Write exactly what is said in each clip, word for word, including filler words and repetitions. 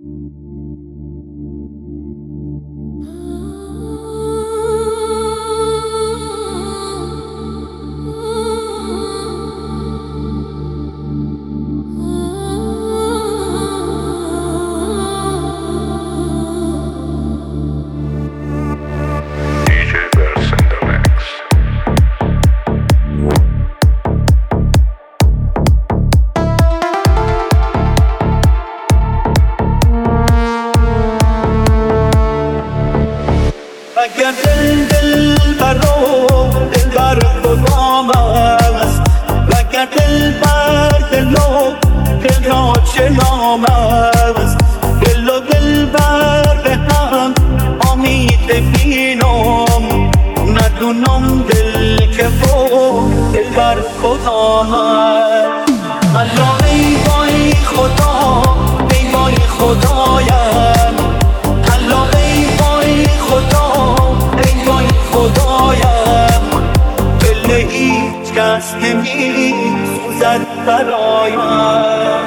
اگر دل دل برو دل بر خدام است، وگر دل بر دلو دل را چه نام است. دل و دل بر به هم آمیخته بینم، ندونم دل که با دل بر خدام است. الله ای وای خدا، ای وای خدایم، الله ای وای خدا، ای وای خدایم. دل هیچ کس نمی سوزد برایم.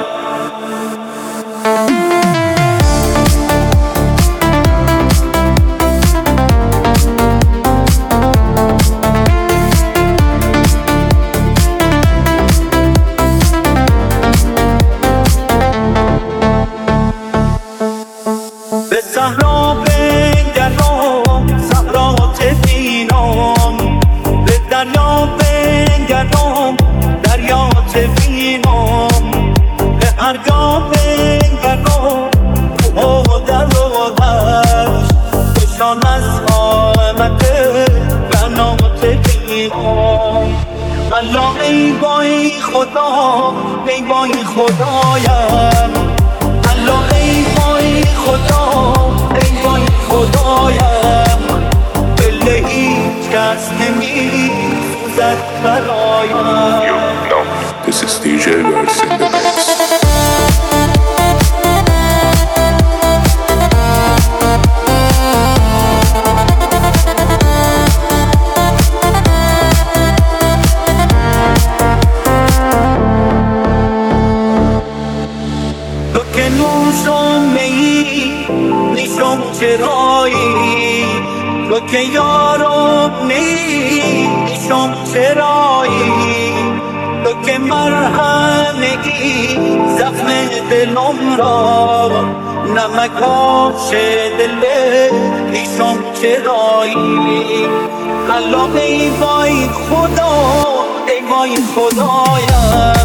به صحرا بنگرم صحرات بینم، به دریا بنگرم دریات بینم، به هرگاه بنگرم کوه در و دشت، بشان از قامت بنات بینم. الله ای وای خدا، ای وای خدایم، الله ای وای خدا، ای وای خدایم. دل هیچ کس نمی سوزد برایم. You know, this is دی جی Verse in the mix. تو که نوشم میی نیشم چرایی، تو که یارم نیی نیشم چرایی، تو که مرهمگی زخم دلم را، نمک آش دل نیشم چرایی. الله ای وای خدا، ای وای خدایم.